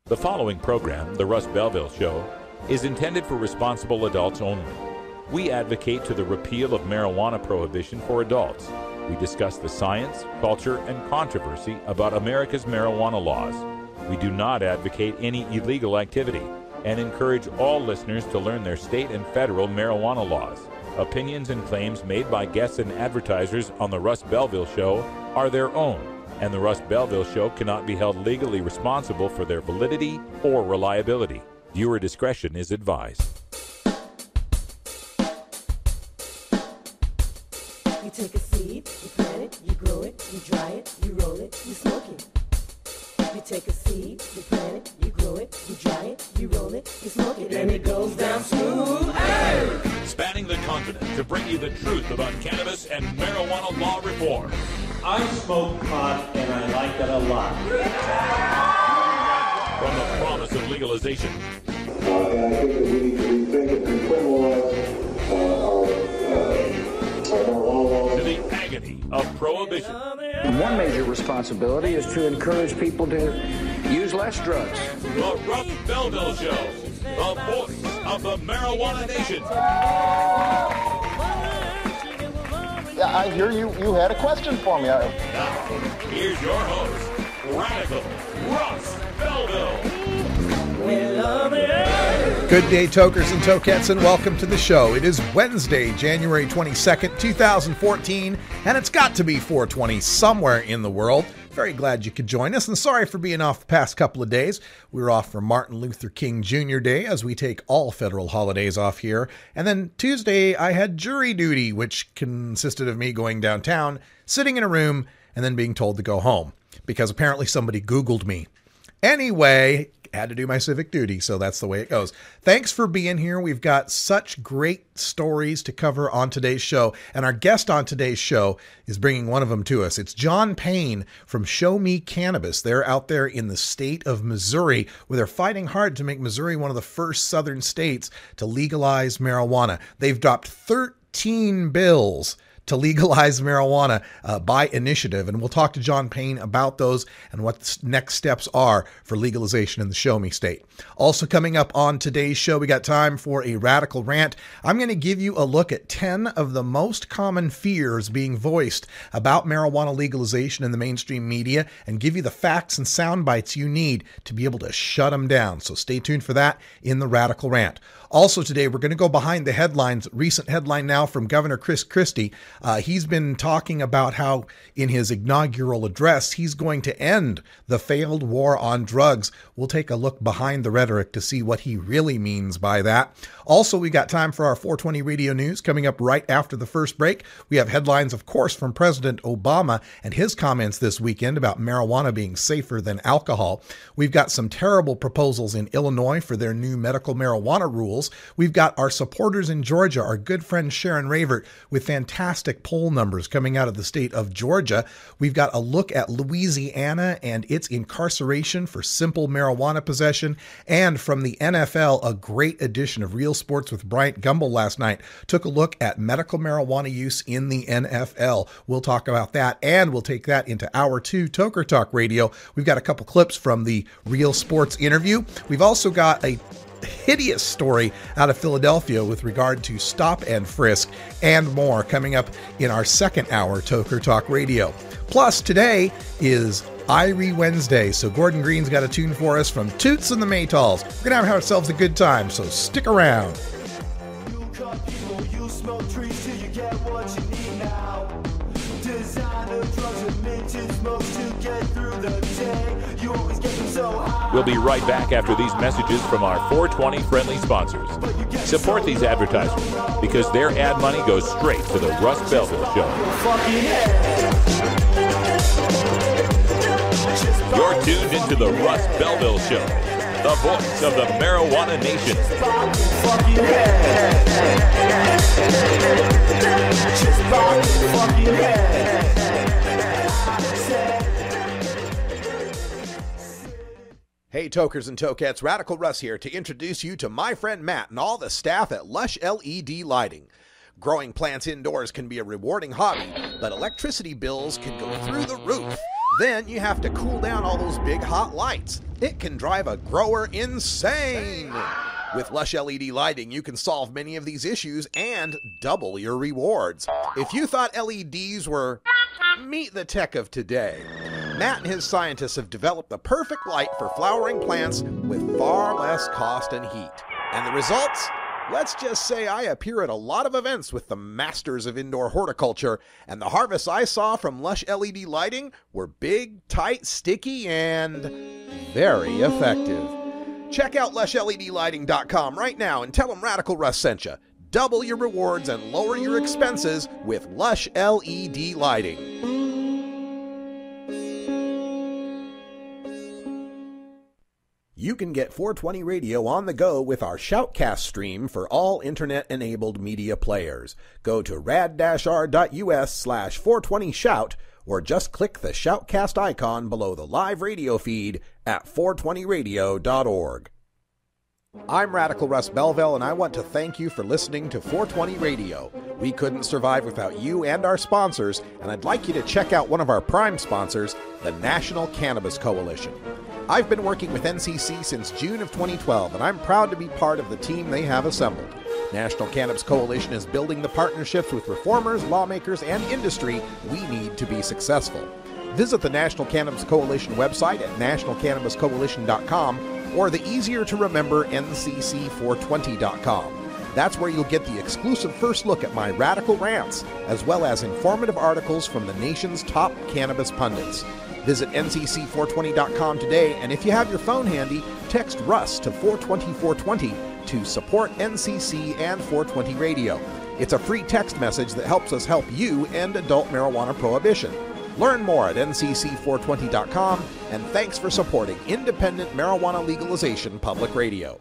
The following program, The Russ Belville Show, is intended for responsible adults only. We advocate to the repeal of marijuana prohibition for adults. We discuss the science, culture, and controversy about America's marijuana laws. We do not advocate any illegal activity and encourage all listeners to learn their state and federal marijuana laws. Opinions and claims made by guests and advertisers on The Russ Belville Show are their own, and The Russ Belville Show cannot be held legally responsible for their validity or reliability. Viewer discretion is advised. You take a seed, you plant it, you grow it, you dry it, you roll it, you smoke it. You take a seed, you plant it, you grow it, you dry it, you roll it, you smoke it, and it goes down smooth. Hey! Spanning the continent to bring you the truth about cannabis and marijuana law reform. I smoke pot and I like it a lot. From the promise of legalization. And I think that we need to rethink and decriminalize our marijuana laws. To the agony of prohibition. One major responsibility is to encourage people to use less drugs. The Russ Belville Show, the voice of the marijuana nation. Yeah, I hear you had a question for me. Now, here's your host, Radical Russ Belville. Good day, tokers and tokettes, and welcome to the show. It is Wednesday, January 22nd, 2014, and it's got to be 420 somewhere in the world. Very glad you could join us, and sorry for being off the past couple of days. We were off for Martin Luther King Jr. Day, as we take all federal holidays off here. And then Tuesday, I had jury duty, which consisted of me going downtown, sitting in a room, and then being told to go home, because apparently somebody Googled me. Anyway, had to do my civic duty, so that's the way it goes. Thanks for being here. We've got such great stories to cover on today's show, and our guest on today's show is bringing one of them to us. It's John Payne from Show Me Cannabis. They're out there in the state of Missouri, where they're fighting hard to make Missouri one of the first southern states to legalize marijuana. They've dropped 13 bills to legalize marijuana by initiative. And we'll talk to John Payne about those and what the next steps are for legalization in the Show Me state. Also coming up on today's show, we got time for a radical rant. I'm going to give you a look at 10 of the most common fears being voiced about marijuana legalization in the mainstream media and give you the facts and sound bites you need to be able to shut them down. So stay tuned for that in the radical rant. Also today, we're going to go behind the headlines. Recent headline now from Governor Chris Christie. He's been talking about how in his inaugural address, he's going to end the failed war on drugs. We'll take a look behind the rhetoric to see what he really means by that. Also, we got time for our 420 radio news coming up right after the first break. We have headlines, of course, from President Obama and his comments this weekend about marijuana being safer than alcohol. We've got some terrible proposals in Illinois for their new medical marijuana rules. We've got our supporters in Georgia, our good friend Sharon Ravert, with fantastic poll numbers coming out of the state of Georgia. We've got a look at Louisiana and its incarceration for simple marijuana possession. And from the NFL, a great edition of Real Sports with Bryant Gumbel last night took a look at medical marijuana use in the NFL. We'll talk about that, and we'll take that into Hour 2 Toker Talk Radio. We've got a couple clips from the Real Sports interview. We've also got a hideous story out of Philadelphia with regard to stop and frisk and more coming up in our second hour Toker Talk Radio. Plus, today is Irie Wednesday, so Gordon Green's got a tune for us from Toots and the Maytals. We're going to have ourselves a good time, so stick around. You cut people, you smoke trees till you get what you need now. Designer drugs and minted smokes to get through the day. You always get them so high. We'll be right back after these messages from our 420 friendly sponsors. Support these advertisers because their ad money goes straight to the Russ Belville Show. You're tuned into the Russ Belville Show, the voice of the marijuana nation. Hey, tokers and tokettes, Radical Russ here to introduce you to my friend Matt and all the staff at Lush LED Lighting. Growing plants indoors can be a rewarding hobby, but electricity bills can go through the roof. Then you have to cool down all those big hot lights. It can drive a grower insane. With Lush LED lighting, you can solve many of these issues and double your rewards. If you thought LEDs were meet the tech of today, Matt and his scientists have developed the perfect light for flowering plants with far less cost and heat. And the results? Let's just say I appear at a lot of events with the masters of indoor horticulture, and the harvests I saw from Lush LED lighting were big, tight, sticky, and very effective. Check out LushLEDlighting.com right now and tell them Radical Russ sent you. Double your rewards and lower your expenses with Lush LED lighting. You can get 420 Radio on the go with our Shoutcast stream for all internet-enabled media players. Go to rad-r.us/420shout or just click the Shoutcast icon below the live radio feed at 420radio.org. I'm Radical Russ Belville, and I want to thank you for listening to 420 Radio. We couldn't survive without you and our sponsors, and I'd like you to check out one of our prime sponsors, the National Cannabis Coalition. I've been working with NCC since June of 2012, and I'm proud to be part of the team they have assembled. National Cannabis Coalition is building the partnerships with reformers, lawmakers, and industry we need to be successful. Visit the National Cannabis Coalition website at nationalcannabiscoalition.com or the easier-to-remember ncc420.com. That's where you'll get the exclusive first look at my radical rants, as well as informative articles from the nation's top cannabis pundits. Visit ncc420.com today, and if you have your phone handy, text Russ to 420-420 to support NCC and 420 Radio. It's a free text message that helps us help you end adult marijuana prohibition. Learn more at ncc420.com, and thanks for supporting independent marijuana legalization public radio.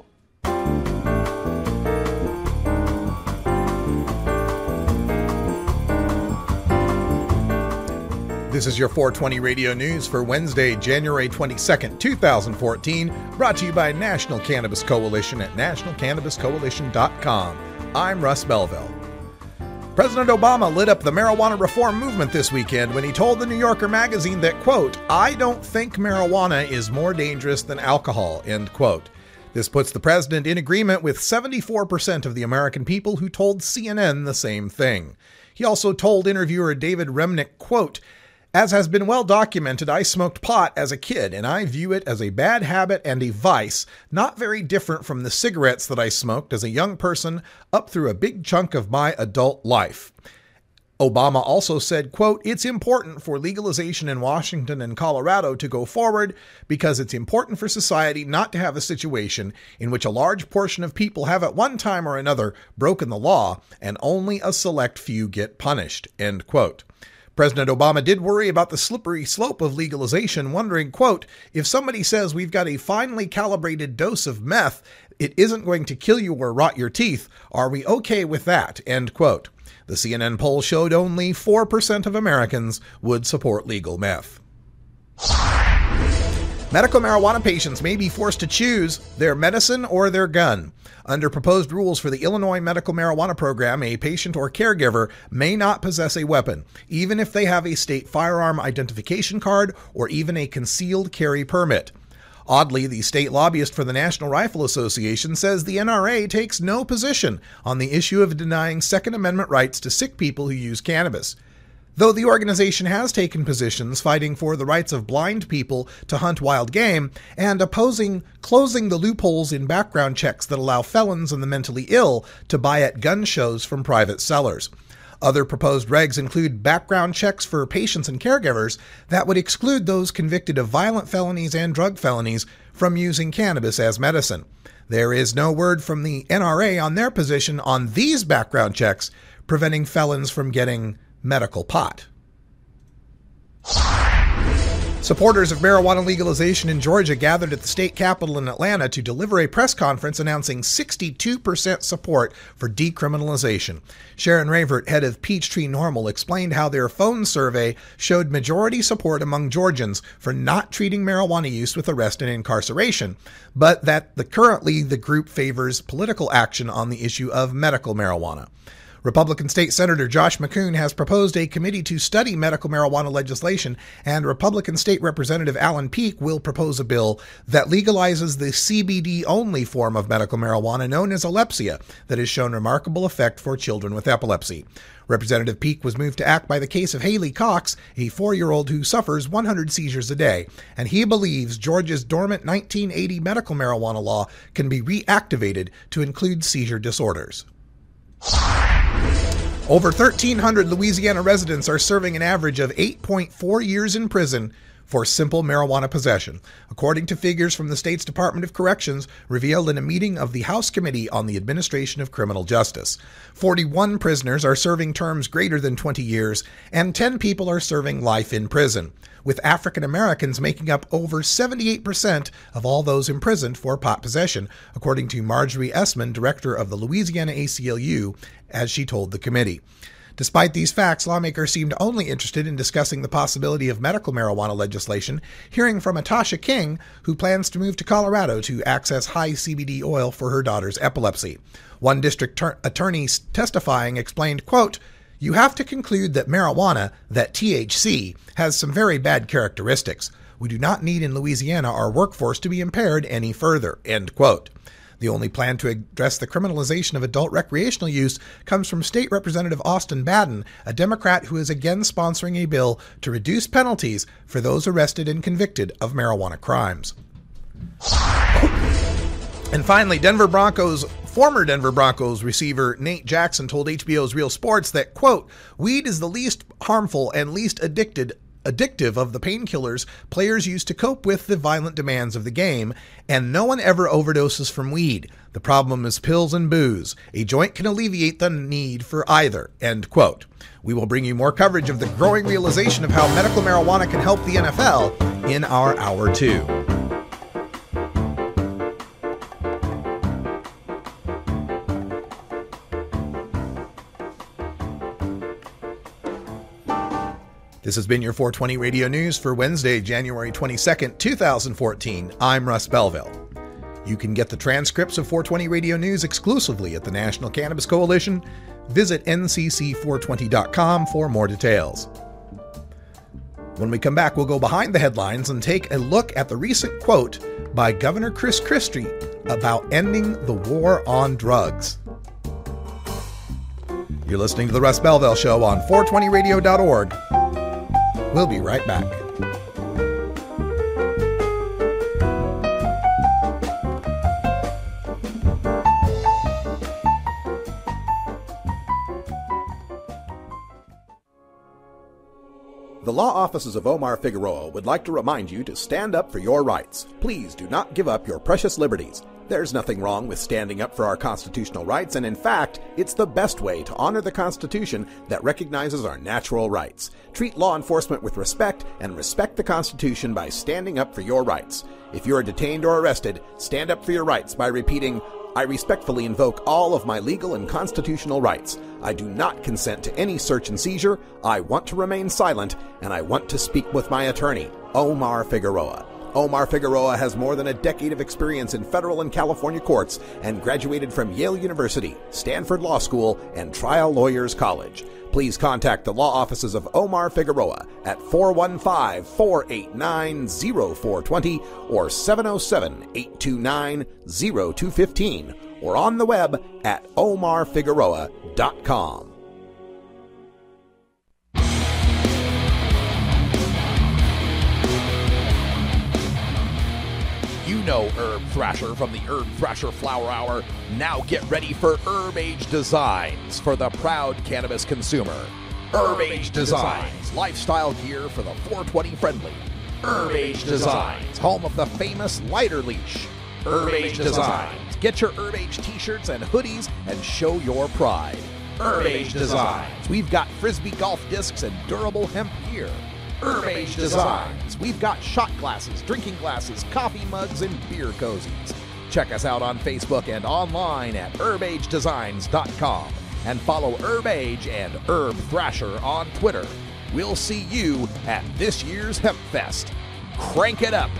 This is your 420 Radio News for Wednesday, January 22nd, 2014, brought to you by National Cannabis Coalition at nationalcannabiscoalition.com. I'm Russ Belville. President Obama lit up the marijuana reform movement this weekend when he told the New Yorker magazine that, quote, "I don't think marijuana is more dangerous than alcohol," end quote. This puts the president in agreement with 74% of the American people who told CNN the same thing. He also told interviewer David Remnick, quote, "As has been well documented, I smoked pot as a kid, and I view it as a bad habit and a vice, not very different from the cigarettes that I smoked as a young person up through a big chunk of my adult life." Obama also said, quote, "It's important for legalization in Washington and Colorado to go forward because it's important for society not to have a situation in which a large portion of people have at one time or another broken the law and only a select few get punished," end quote. President Obama did worry about the slippery slope of legalization, wondering, quote, "If somebody says we've got a finely calibrated dose of meth, it isn't going to kill you or rot your teeth, are we okay with that?" end quote. The CNN poll showed only 4% of Americans would support legal meth. Medical marijuana patients may be forced to choose their medicine or their gun. Under proposed rules for the Illinois medical marijuana program, a patient or caregiver may not possess a weapon, even if they have a state firearm identification card or even a concealed carry permit. Oddly, the state lobbyist for the National Rifle Association says the NRA takes no position on the issue of denying Second Amendment rights to sick people who use cannabis. Though the organization has taken positions fighting for the rights of blind people to hunt wild game and opposing closing the loopholes in background checks that allow felons and the mentally ill to buy at gun shows from private sellers. Other proposed regs include background checks for patients and caregivers that would exclude those convicted of violent felonies and drug felonies from using cannabis as medicine. There is no word from the NRA on their position on these background checks preventing felons from getting medical pot. Supporters of marijuana legalization in Georgia gathered at the state capitol in Atlanta to deliver a press conference announcing 62% support for decriminalization. Sharon Ravert, head of Peachtree NORML, explained how their phone survey showed majority support among Georgians for not treating marijuana use with arrest and incarceration, but that currently the group favors political action on the issue of medical marijuana. Republican State Senator Josh McCoon has proposed a committee to study medical marijuana legislation, and Republican State Representative Alan Peake will propose a bill that legalizes the CBD-only form of medical marijuana known as Aleppsia that has shown remarkable effect for children with epilepsy. Representative Peake was moved to act by the case of Haley Cox, a 4-year-old who suffers 100 seizures a day, and he believes Georgia's dormant 1980 medical marijuana law can be reactivated to include seizure disorders. Over 1,300 Louisiana residents are serving an average of 8.4 years in prison for simple marijuana possession, according to figures from the state's Department of Corrections revealed in a meeting of the House Committee on the Administration of Criminal Justice. 41 prisoners are serving terms greater than 20 years, and 10 people are serving life in prison, with African Americans making up over 78% of all those imprisoned for pot possession, according to Marjorie Essman, director of the Louisiana ACLU, as she told the committee. Despite these facts, lawmakers seemed only interested in discussing the possibility of medical marijuana legislation, hearing from Atasha King, who plans to move to Colorado to access high CBD oil for her daughter's epilepsy. One district attorney testifying explained, quote, "You have to conclude that marijuana, that THC, has some very bad characteristics. We do not need in Louisiana our workforce to be impaired any further," end quote. The only plan to address the criminalization of adult recreational use comes from State Representative Austin Baden, a Democrat who is again sponsoring a bill to reduce penalties for those arrested and convicted of marijuana crimes. And finally, former Denver Broncos receiver Nate Jackson told HBO's Real Sports that, quote, "Weed is the least harmful and least addictive of the painkillers players use to cope with the violent demands of the game, and no one ever overdoses from weed. The problem is pills and booze. A joint can alleviate the need for either," end quote. We will bring you more coverage of the growing realization of how medical marijuana can help the NFL in our Hour 2. This has been your 420 Radio News for Wednesday, January 22nd, 2014. I'm Russ Belville. You can get the transcripts of 420 Radio News exclusively at the National Cannabis Coalition. Visit ncc420.com for more details. When we come back, we'll go behind the headlines and take a look at the recent quote by Governor Chris Christie about ending the war on drugs. You're listening to The Russ Belville Show on 420radio.org. We'll be right back. The law offices of Omar Figueroa would like to remind you to stand up for your rights. Please do not give up your precious liberties. There's nothing wrong with standing up for our constitutional rights, and in fact, it's the best way to honor the Constitution that recognizes our natural rights. Treat law enforcement with respect and respect the Constitution by standing up for your rights. If you are detained or arrested, stand up for your rights by repeating, "I respectfully invoke all of my legal and constitutional rights. I do not consent to any search and seizure. I want to remain silent, and I want to speak with my attorney, Omar Figueroa." Omar Figueroa has more than a decade of experience in federal and California courts and graduated from Yale University, Stanford Law School, and Trial Lawyers College. Please contact the law offices of Omar Figueroa at 415-489-0420 or 707-829-0215 or on the web at omarfigueroa.com. You know Herb Thrasher from the Herb Thrasher Flower Hour. Now get ready for Herb Age Designs for the proud cannabis consumer. Herb Age Designs, lifestyle gear for the 420 friendly. Herb Age Designs, home of the famous lighter leash. Herb Age Designs, get your Herb Age t-shirts and hoodies and show your pride. Herb Age Designs, we've got Frisbee golf discs and durable hemp gear. Herb Age Designs, we've got shot glasses, drinking glasses, coffee mugs, and beer cozies. Check us out on Facebook and online at herbagedesigns.com and follow Herb Age and Herb Thrasher on Twitter. We'll see you at this year's Hemp Fest. Crank it up!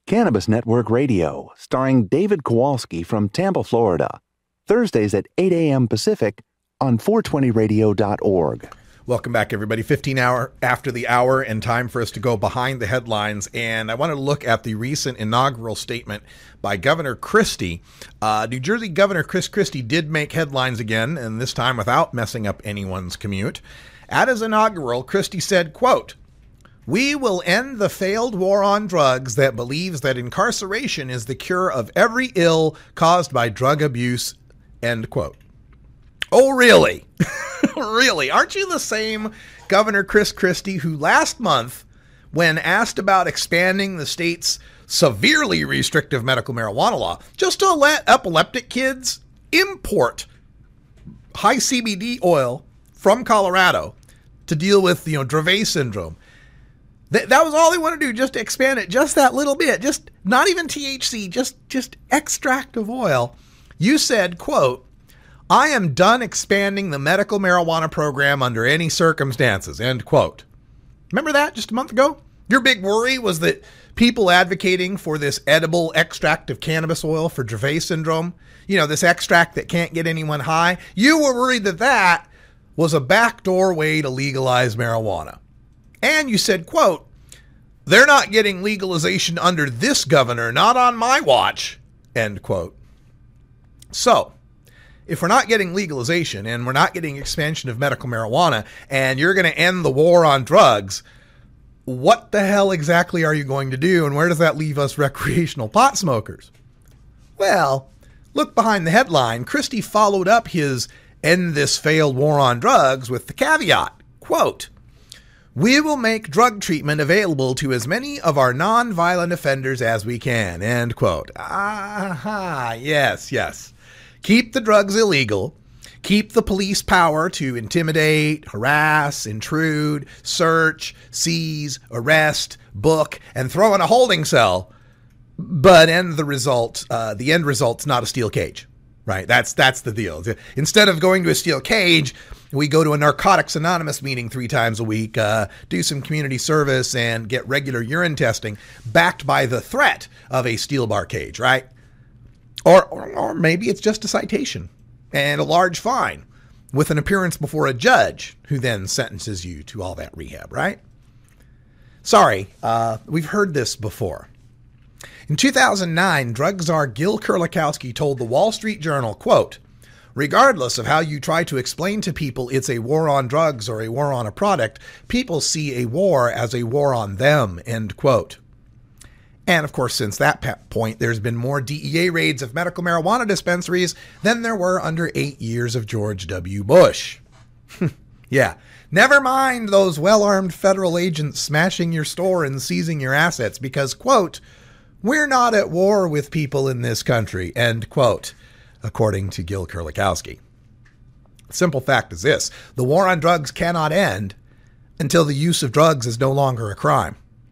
Cannabis Network Radio, starring David Kowalski from Tampa, Florida. Thursdays at 8 a.m. Pacific on 420radio.org. Welcome back, everybody. 15 hour after the hour, and time for us to go behind the headlines. And I want to look at the recent inaugural statement by Governor Christie. New Jersey Governor Chris Christie did make headlines again, and this time without messing up anyone's commute. At his inaugural, Christie said, quote, "We will end the failed war on drugs that believes that incarceration is the cure of every ill caused by drug abuse," end quote. Oh, really? Really? Aren't you the same Governor Chris Christie who last month, when asked about expanding the state's severely restrictive medical marijuana law, just to let epileptic kids import high CBD oil from Colorado to deal with, Dravet syndrome? That was all they want to do, just to expand it just that little bit, just not even THC, just extract of oil. You said, quote, "I am done expanding the medical marijuana program under any circumstances," end quote. Remember that just a month ago? Your big worry was that people advocating for this edible extract of cannabis oil for Dravet syndrome, this extract that can't get anyone high, you were worried that that was a backdoor way to legalize marijuana. And you said, quote, "They're not getting legalization under this governor, not on my watch," end quote. So, if we're not getting legalization and we're not getting expansion of medical marijuana and you're going to end the war on drugs, what the hell exactly are you going to do, and where does that leave us recreational pot smokers? Well, look behind the headline. Christie followed up his end this failed war on drugs with the caveat, quote, "We will make drug treatment available to as many of our non-violent offenders as we can," end quote. Aha, yes. Keep the drugs illegal. Keep the police power to intimidate, harass, intrude, search, seize, arrest, book, and throw in a holding cell. But the end result's not a steel cage, right? That's the deal. Instead of going to a steel cage, we go to a Narcotics Anonymous meeting 3 times a week, do some community service, and get regular urine testing backed by the threat of a steel bar cage, right? Or maybe it's just a citation and a large fine with an appearance before a judge who then sentences you to all that rehab, right? Sorry, we've heard this before. In 2009, drug czar Gil Kurlikowski told the Wall Street Journal, quote, "Regardless of how you try to explain to people it's a war on drugs or a war on a product, people see a war as a war on them," end quote. And of course, since that point, there's been more DEA raids of medical marijuana dispensaries than there were under 8 years of George W. Bush. Yeah, never mind those well-armed federal agents smashing your store and seizing your assets because, quote, "We're not at war with people in this country," end quote, according to Gil Kurlikowski. The simple fact is this: the war on drugs cannot end until the use of drugs is no longer a crime.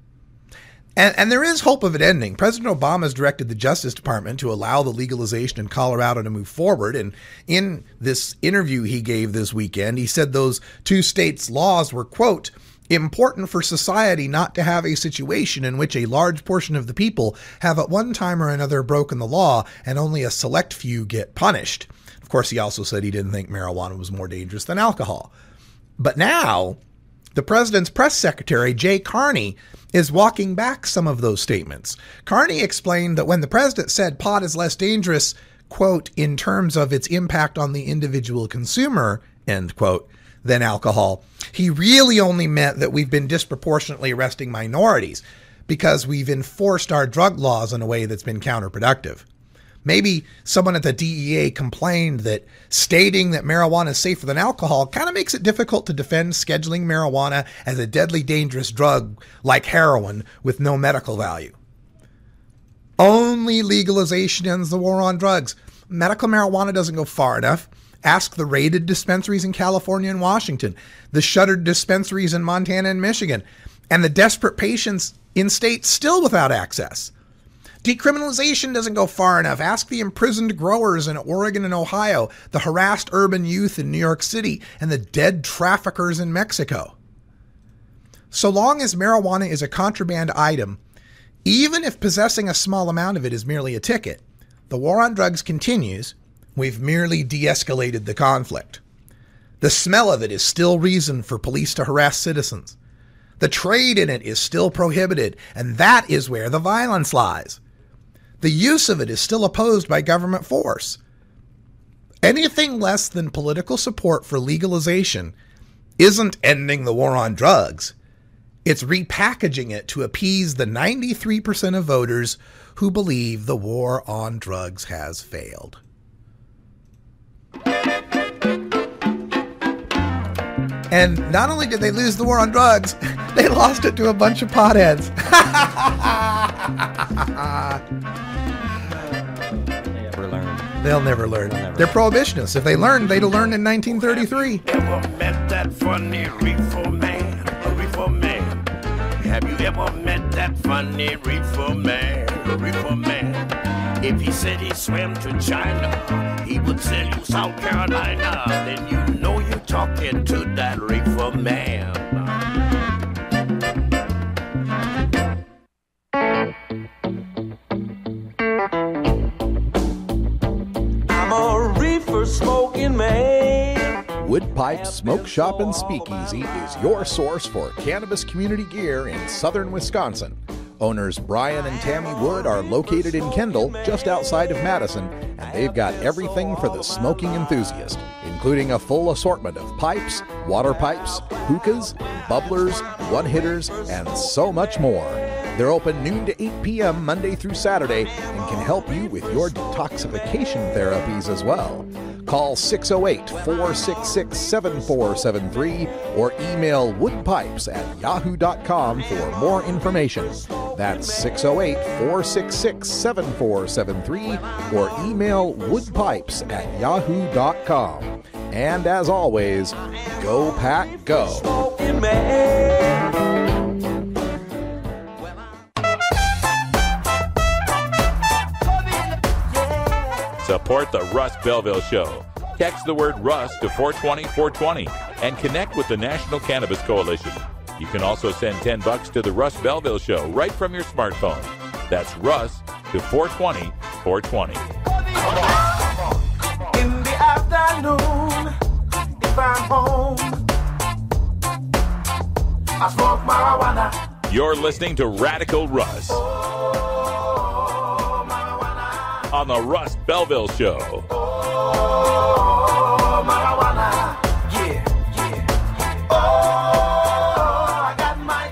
And there is hope of it ending. President Obama has directed the Justice Department to allow the legalization in Colorado to move forward. And in this interview he gave this weekend, he said those 2 states' laws were, quote, "important for society not to have a situation in which a large portion of the people have at one time or another broken the law and only a select few get punished." Of course, he also said he didn't think marijuana was more dangerous than alcohol. But now, the president's press secretary, Jay Carney, is walking back some of those statements. Carney explained that when the president said pot is less dangerous, quote, "in terms of its impact on the individual consumer," end quote, than alcohol, he really only meant that we've been disproportionately arresting minorities because we've enforced our drug laws in a way that's been counterproductive. Maybe someone at the DEA complained that stating that marijuana is safer than alcohol kind of makes it difficult to defend scheduling marijuana as a deadly dangerous drug like heroin with no medical value. Only legalization ends the war on drugs. Medical marijuana doesn't go far enough. Ask the raided dispensaries in California and Washington, the shuttered dispensaries in Montana and Michigan, and the desperate patients in states still without access. Decriminalization doesn't go far enough. Ask the imprisoned growers in Oregon and Ohio, the harassed urban youth in New York City, and the dead traffickers in Mexico. So long as marijuana is a contraband item, Even if possessing a small amount of it is merely a ticket, the war on drugs continues. We've merely de-escalated the conflict. The smell of it is still reason for police to harass citizens. The trade in it is still prohibited, and that is where the violence lies. The use of it is still opposed by government force. Anything less than political support for legalization isn't ending the war on drugs. It's repackaging it to appease the 93% of voters who believe the war on drugs has failed. And not only did they lose the war on drugs, they lost it to a bunch of potheads. They'll never learn. They're prohibitionists. If they learned, they'd have learned in 1933. Ever met that funny reefer man? A reefer man. Have you ever met that funny reefer man? A reefer man. If he said he swam to China, he would sell you South Carolina. Then you know you're talking to that reefer man. I'm a reefer smoking man. Woodpipe Smoke Shop and Speakeasy is your source for cannabis community gear in southern Wisconsin. Owners Brian and Tammy Wood are located in Kendall, just outside of Madison, and they've got everything for the smoking enthusiast, including a full assortment of pipes, water pipes, hookahs, bubblers, one-hitters, and so much more. They're open noon to 8 p.m. Monday through Saturday and can help you with your detoxification therapies as well. Call 608-466-7473 or email woodpipes@yahoo.com for more information. That's 608-466-7473 or email woodpipes@yahoo.com. And as always, go pack go. Support the Russ Belville Show. Text the word Russ to 420-420 and connect with the National Cannabis Coalition. You can also send $10 to the Russ Belville Show right from your smartphone. That's Russ to 420-420. In the afternoon, if I'm home, I smoke marijuana. You're listening to Radical Russ on the Russ Belville Show. Oh, marijuana. Yeah, yeah. Oh, I got my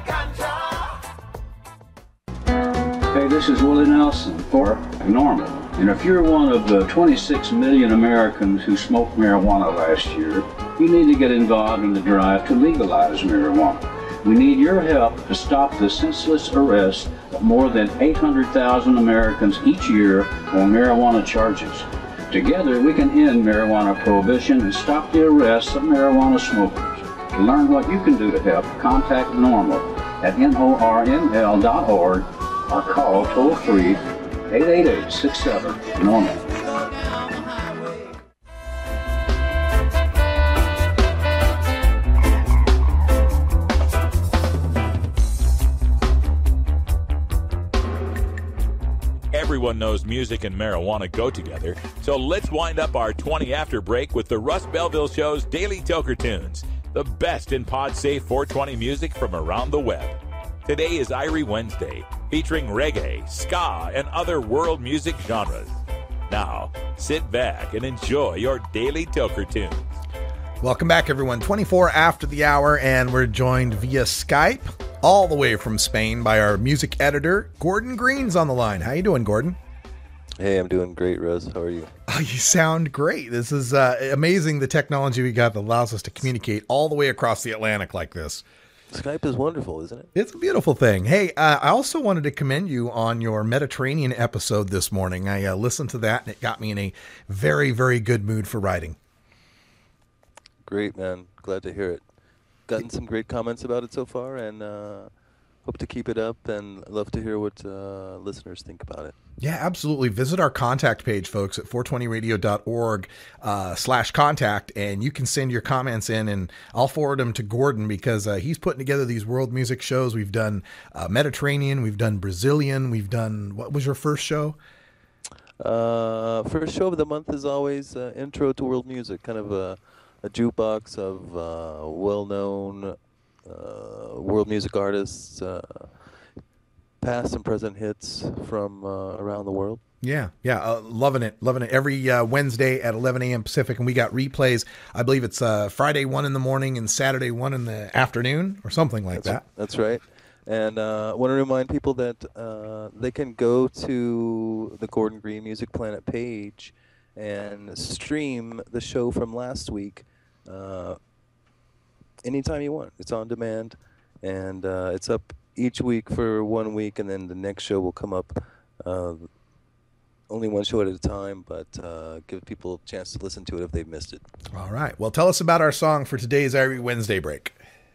ganja. Hey, this is Willie Nelson for NORML. And if you're one of the 26 million Americans who smoked marijuana last year, you need to get involved in the drive to legalize marijuana. We need your help to stop the senseless arrest of more than 800,000 Americans each year on marijuana charges. Together, we can end marijuana prohibition and stop the arrests of marijuana smokers. To learn what you can do to help, contact NORML at NORML.org or call toll-free 888-67-NORML. Everyone knows music and marijuana go together, so let's wind up our 20 after break with the Russ Belville Show's Daily Toker Tunes, the best in pod-safe 420 music from around the web. Today is Irie Wednesday, featuring reggae, ska, and other world music genres. Now, sit back and enjoy your Daily Toker Tunes. Welcome back, everyone. 24 after the hour, and we're joined via Skype all the way from Spain by our music editor, Gordon Green's on the line. How you doing, Gordon? Hey, I'm doing great, Russ. How are you? Oh, you sound great. This is amazing, the technology we got that allows us to communicate all the way across the Atlantic like this. Skype is wonderful, isn't it? It's a beautiful thing. Hey, I also wanted to commend you on your Mediterranean episode this morning. I listened to that, and it got me in a very, very good mood for writing. Great, man. Glad to hear it. Gotten some great comments about it so far, and hope to keep it up, and I'd love to hear what listeners think about it. Yeah, absolutely. Visit our contact page, folks, at 420radio.org/contact, and you can send your comments in, and I'll forward them to Gordon because he's putting together these world music shows. We've done Mediterranean, we've done Brazilian, we've done, what was your first show? First show of the month is always Intro to World Music, kind of a jukebox of well-known world music artists, past and present hits from around the world. Yeah, loving it. Every Wednesday at 11 a.m. Pacific, and we got replays. I believe it's Friday 1 in the morning and Saturday 1 in the afternoon or something like that. That's right. And I want to remind people that they can go to the Gordon Green Music Planet page and stream the show from last week anytime you want. It's on demand, and it's up each week for 1 week, and then the next show will come up only one show at a time, but give people a chance to listen to it if they've missed it. All right. Well, tell us about our song for today's Irie Wednesday break.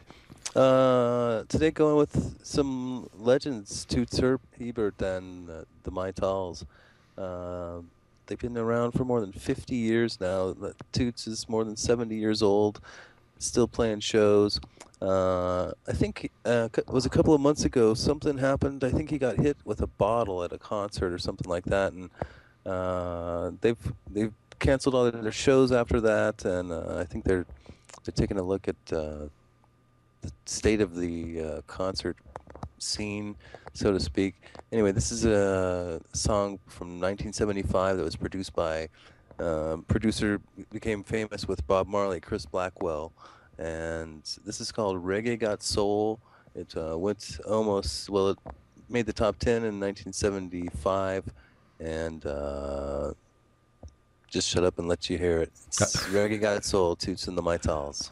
Today going with some legends, Toots Hibbert and the Maytals. They've been around for more than 50 years now. Toots is more than 70 years old, still playing shows. I think it was a couple of months ago, something happened. I think he got hit with a bottle at a concert or something like that, and they've canceled all their shows after that, and I think they're taking a look at the state of the concert scene, so to speak. Anyway, this is a song from 1975 that was produced by producer became famous with Bob Marley, Chris Blackwell, and this is called Reggae Got Soul. It went almost, well, it made the top 10 in 1975, and just shut up and let you hear it. It's Reggae Got Soul, Toots and the Maytals.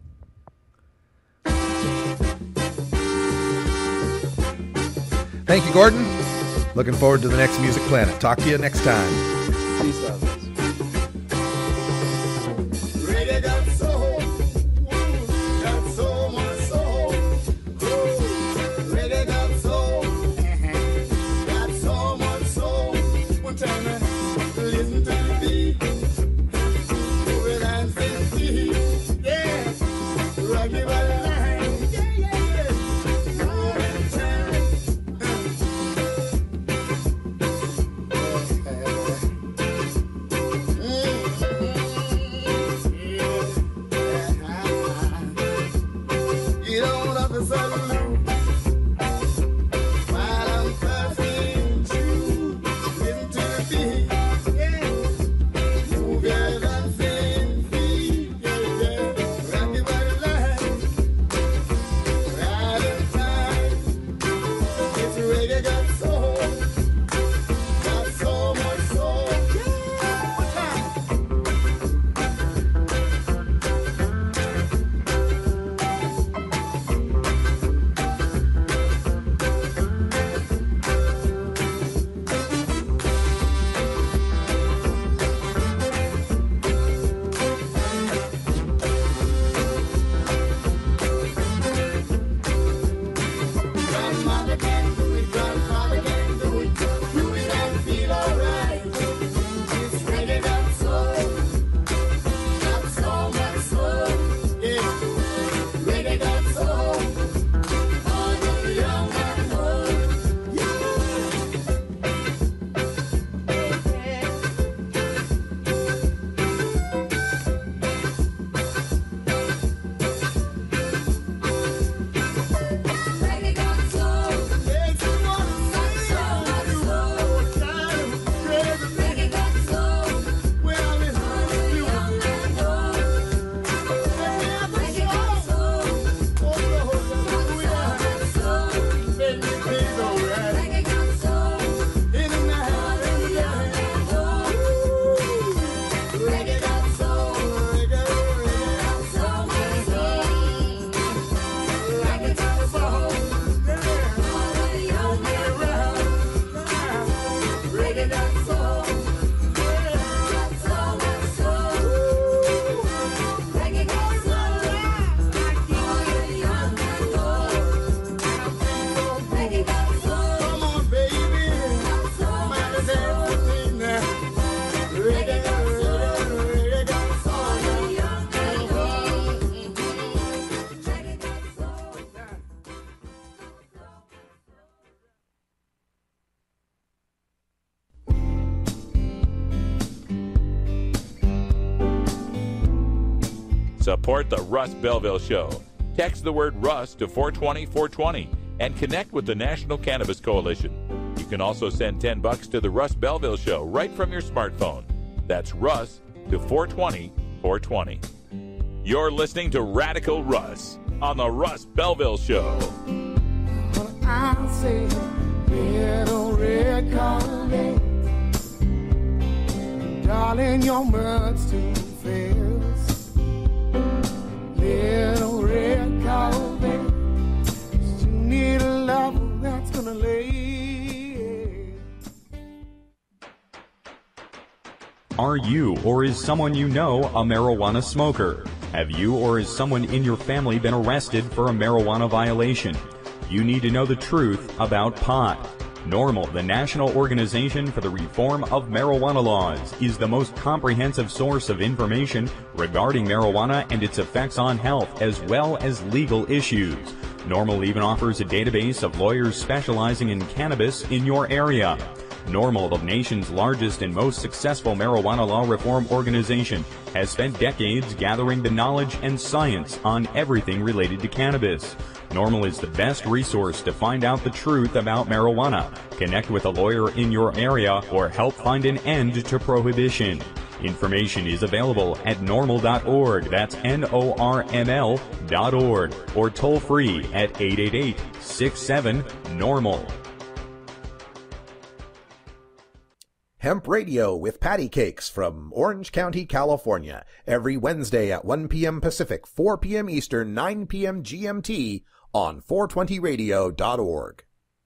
Thank you, Gordon. Looking forward to the next Music Planet. Talk to you next time. Peace out. Reggae got soul, got so much soul. Reggae got soul, got so much soul. One time, listen to the beat, move it and see, yeah. Reggae by the line, yeah. Move and turn. Support the Russ Belville Show. Text the word Russ to 420-420 and connect with the National Cannabis Coalition. You can also send $10 to the Russ Belville Show right from your smartphone. That's Russ to 420-420. You're listening to Radical Russ on the Russ Belville Show. I'll say little red Corvette, darling, your mud's too fast. Little red Corvette, you need a lover that's gonna lay. Are you or is someone you know a marijuana smoker? Have you or is someone in your family been arrested for a marijuana violation? You need to know the truth about pot. NORML, the National Organization for the Reform of Marijuana Laws, is the most comprehensive source of information regarding marijuana and its effects on health, as well as legal issues. NORML even offers a database of lawyers specializing in cannabis in your area. NORML, the nation's largest and most successful marijuana law reform organization, has spent decades gathering the knowledge and science on everything related to cannabis. NORML is the best resource to find out the truth about marijuana, connect with a lawyer in your area, or help find an end to prohibition. Information is available at norml.org, that's NORML.org, or toll free at 888-67-NORML. Hemp Radio with Patty Cakes from Orange County, California, every Wednesday at 1 p.m. Pacific, 4 p.m. Eastern, 9 p.m. GMT on 420radio.org.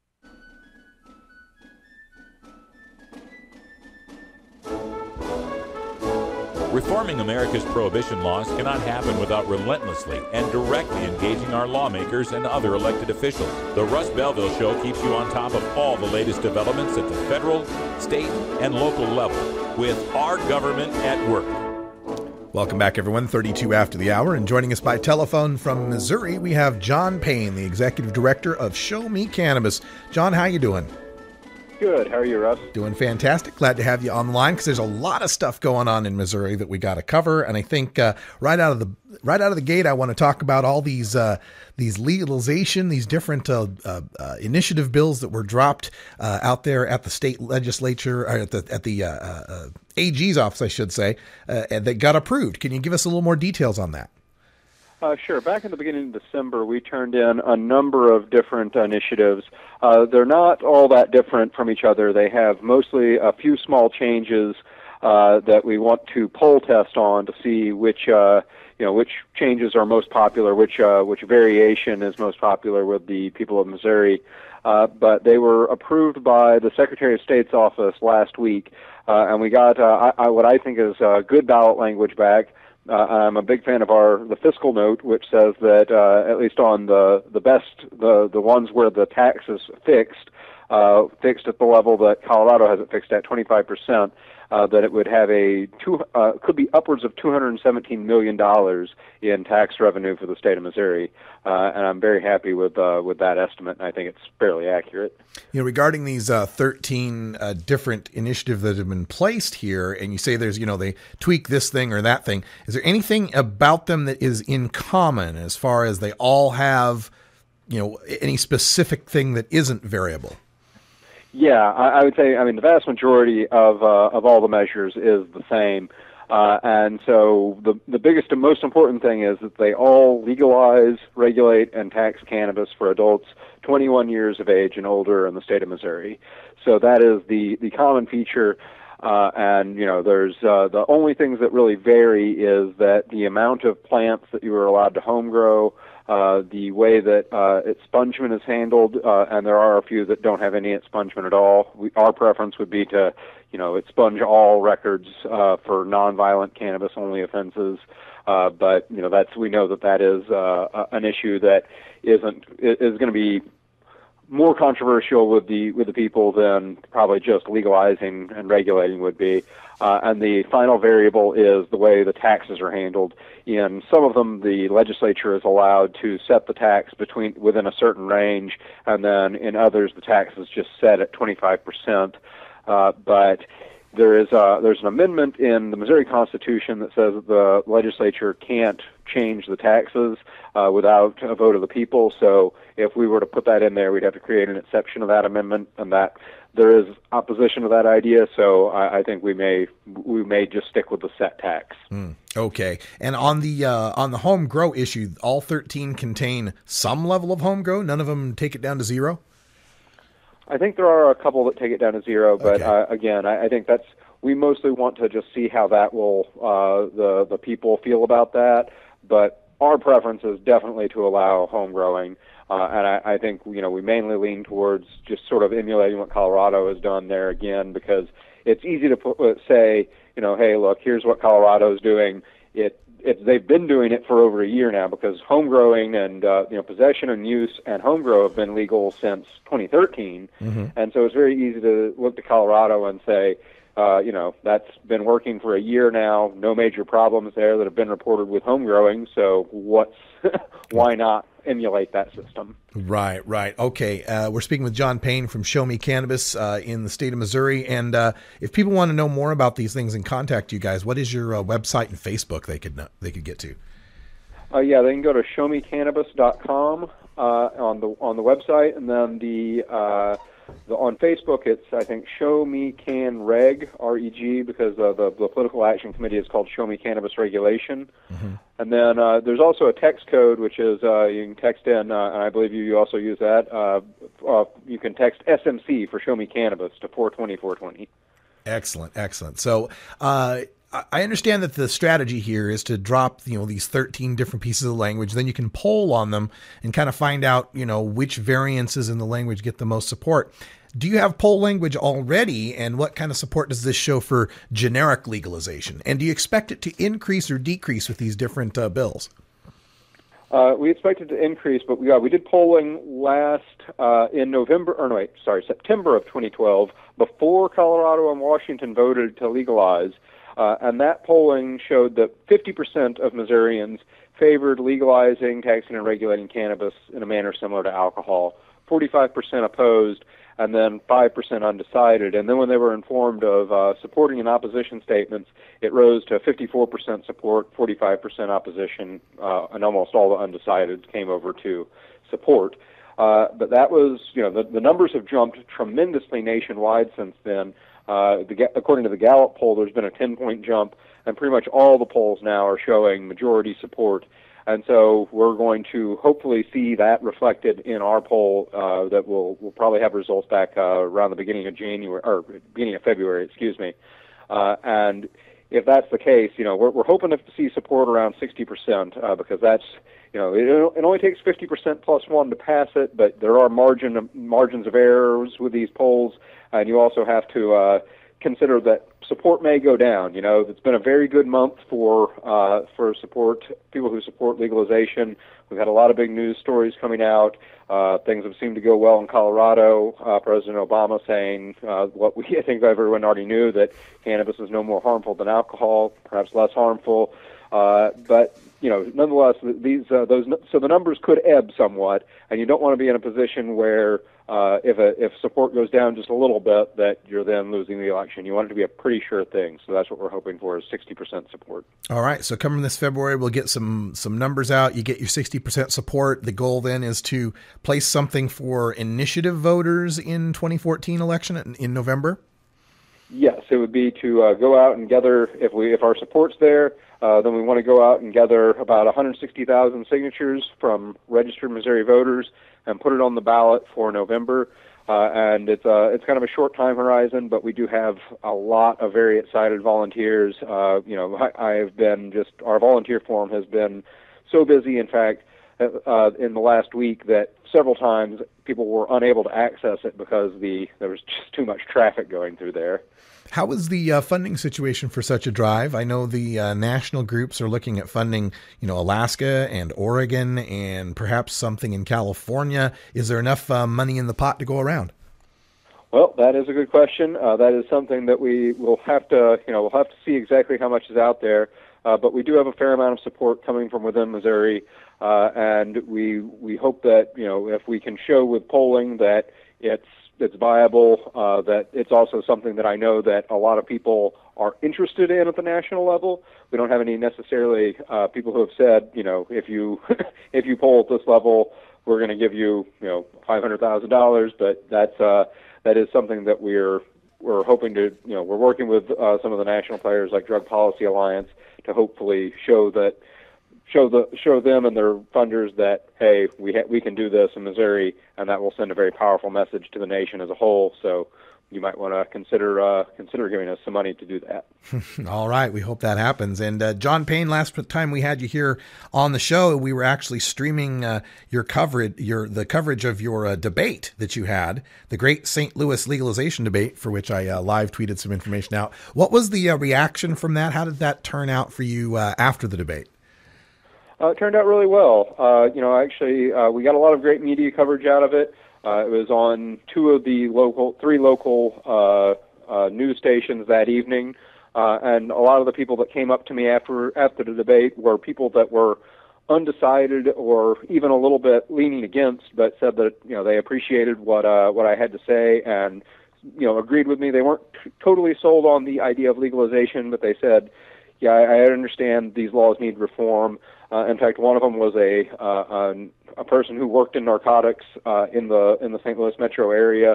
Reforming America's prohibition laws cannot happen without relentlessly and directly engaging our lawmakers and other elected officials. The Russ Belville Show keeps you on top of all the latest developments at the federal, state, and local level with our government at work. Welcome back, everyone. 32 after the hour, and joining us by telephone from Missouri, we have John Payne, the Executive Director of Show Me Cannabis. John, how you doing? Good. How are you, Russ? Doing fantastic. Glad to have you on the line because there's a lot of stuff going on in Missouri that we got to cover. And I think right out of the gate, I want to talk about all these legalization, these different initiative bills that were dropped out there at the state legislature, or at the AG's office, I should say, and that got approved. Can you give us a little more details on that? Sure. Back in the beginning of December, we turned in a number of different initiatives. They're not all that different from each other. They have mostly a few small changes that we want to poll test on to see which changes are most popular, which variation is most popular with the people of Missouri. But they were approved by the Secretary of State's office last week, and we got what I think is good ballot language back. I'm a big fan of the fiscal note, which says that at least on the ones where the tax is fixed at the level that Colorado has it fixed at 25%, that it would have could be upwards of $217 million in tax revenue for the state of Missouri, and I'm very happy with that estimate, and I think it's fairly accurate. Regarding these 13 different initiatives that have been placed here, and you say there's, they tweak this thing or that thing, is there anything about them that is in common as far as they all have, any specific thing that isn't variable? Yeah, I would say, the vast majority of all the measures is the same. And so the biggest and most important thing is that they all legalize, regulate, and tax cannabis for adults 21 years of age and older in the state of Missouri. So that is the common feature. And there's the only things that really vary is that the amount of plants that you are allowed to home grow, the way that expungement is handled, and there are a few that don't have any expungement at all. Our preference would be to, expunge all records for nonviolent cannabis-only offenses. But we know that is an issue that is going to be more controversial with the people than probably just legalizing and regulating would be. And the final variable is the way the taxes are handled. In some of them, the legislature is allowed to set the tax within a certain range, and then in others, the tax is just set at 25%. But there's an amendment in the Missouri Constitution that says that the legislature can't change the taxes without a vote of the people. So if we were to put that in there, we'd have to create an exception of that amendment, and that there is opposition to that idea. So I think we may just stick with the set tax. Okay. And on the home grow issue, all 13 contain some level of home grow. None of them take it down to zero. I think there are a couple that take it down to zero, but again, I think we mostly want to just see how that will the people feel about that. But our preference is definitely to allow home growing, and I think we mainly lean towards just sort of emulating what Colorado has done there again, because it's easy to say, hey, look, here's what Colorado is doing. They've been doing it for over a year now, because home growing and possession and use and home grow have been legal since 2013, and so it's very easy to look to Colorado and say, that's been working for a year now. No major problems there that have been reported with home growing. So why not emulate that system? Right. Okay. We're speaking with John Payne from Show Me Cannabis in the state of Missouri. And if people want to know more about these things and contact you guys, what is your website and Facebook they could get to? They can go to showmecannabis.com on the website, and then on Facebook, it's, I think, Show Me Can Reg, R-E-G, because the political action committee is called Show Me Cannabis Regulation. And then there's also a text code, which is you can text in, and I believe you also use that. You can text SMC for Show Me Cannabis to 420-420. Excellent. So I understand that the strategy here is to drop, these 13 different pieces of language. Then you can poll on them and kind of find out, which variances in the language get the most support. Do you have poll language already? And what kind of support does this show for generic legalization? And do you expect it to increase or decrease with these different bills? We expect it to increase, but we did polling in September of 2012, before Colorado and Washington voted to legalize. And that polling showed that 50% of Missourians favored legalizing, taxing, and regulating cannabis in a manner similar to alcohol. 45% opposed, and then 5% undecided. And then when they were informed of supporting and opposition statements, it rose to 54% support, 45% opposition, and almost all the undecided came over to support. But that was, the numbers have jumped tremendously nationwide since then. According to the Gallup poll, there's been a 10-point jump, and pretty much all the polls now are showing majority support. And so we're going to hopefully see that reflected in our poll that we'll probably have results back around the beginning of February, and if that's the case, we're hoping to see support around 60%, because that's, it only takes 50% plus one to pass it, but there are margins of errors with these polls, and you also have to consider that support may go down. It's been a very good month for support, people who support legalization. We've had a lot of big news stories coming out. Things have seemed to go well in Colorado. President Obama saying what I think everyone already knew, that cannabis is no more harmful than alcohol, perhaps less harmful. But nonetheless, so the numbers could ebb somewhat, and you don't want to be in a position where if support goes down just a little bit, that you're then losing the election. You want it to be a pretty sure thing. So that's what we're hoping for, is 60% support. All right. So coming this February, we'll get some numbers out. You get your 60% support. The goal then is to place something for initiative voters in 2014 election in November. Yes, it would be to go out and gather, if our support's there, then we want to go out and gather about 160,000 signatures from registered Missouri voters and put it on the ballot for November. And it's kind of a short time horizon, but we do have a lot of very excited volunteers. Our volunteer form has been so busy, in fact, in the last week, that several times people were unable to access it because there was just too much traffic going through there. How is the funding situation for such a drive? I know the national groups are looking at funding, Alaska and Oregon and perhaps something in California. Is there enough money in the pot to go around? Well, that is a good question. That is something that we will have to, we'll have to see exactly how much is out there. But we do have a fair amount of support coming from within Missouri, and we hope that if we can show with polling that it's it's viable, that it's also something that I know that a lot of people are interested in at the national level. We don't have any necessarily people who have said, if you if you poll at this level, we're going to give you, $500,000. But that is something that we're hoping to, we're working with some of the national players like Drug Policy Alliance to hopefully show them and their funders that, hey, we can do this in Missouri, and that will send a very powerful message to the nation as a whole. So you might want to consider giving us some money to do that. All right, we hope that happens. And John Payne, last time we had you here on the show, we were actually streaming your coverage, the coverage of your debate that you had, the Great St. Louis Legalization Debate, for which I live tweeted some information out. What was the reaction from that? How did that turn out for you after the debate? It turned out really well. Actually, we got a lot of great media coverage out of it. It was on three local news stations that evening, and a lot of the people that came up to me after the debate were people that were undecided or even a little bit leaning against, but said that they appreciated what I had to say and agreed with me. They weren't totally sold on the idea of legalization, but they said, "Yeah, I understand these laws need reform." In fact, one of them was a person who worked in narcotics in the St. Louis metro area,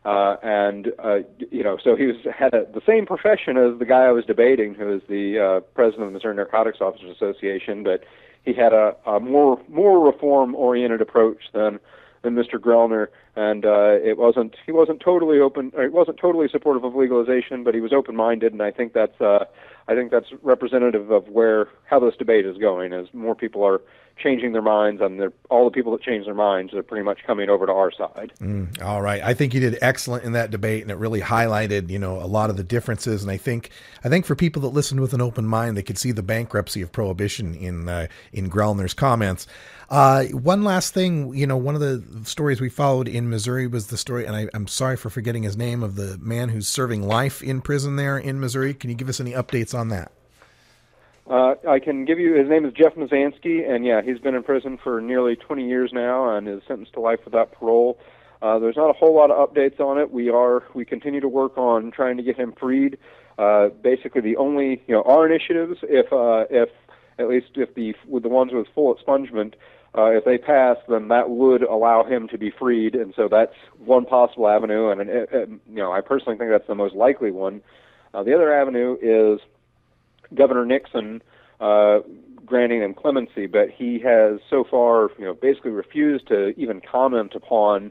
so he had the same profession as the guy I was debating, who is the president of the Missouri Narcotics Officers Association, but he had a more reform-oriented approach than Mr. Grellner, and he wasn't totally open, or he wasn't totally supportive of legalization, but he was open-minded, and I think that's representative of how this debate is going. As more people are changing their minds, and all the people that change their minds are pretty much coming over to our side. All right, I think you did excellent in that debate, and it really highlighted a lot of the differences. And I think for people that listened with an open mind, they could see the bankruptcy of prohibition in Grellner's comments. One last thing, one of the stories we followed in Missouri was the story, and I'm sorry for forgetting his name, of the man who's serving life in prison there in Missouri. Can you give us any updates on that? I can give you, his name is Jeff Mazansky, and yeah, he's been in prison for nearly 20 years now and is sentenced to life without parole. There's not a whole lot of updates on it. We continue to work on trying to get him freed. Basically, the only, our initiatives, with the ones with full expungement, if they pass, then that would allow him to be freed, and so that's one possible avenue, and I personally think that's the most likely one. The other avenue is Governor Nixon granting him clemency, but he has so far, basically refused to even comment upon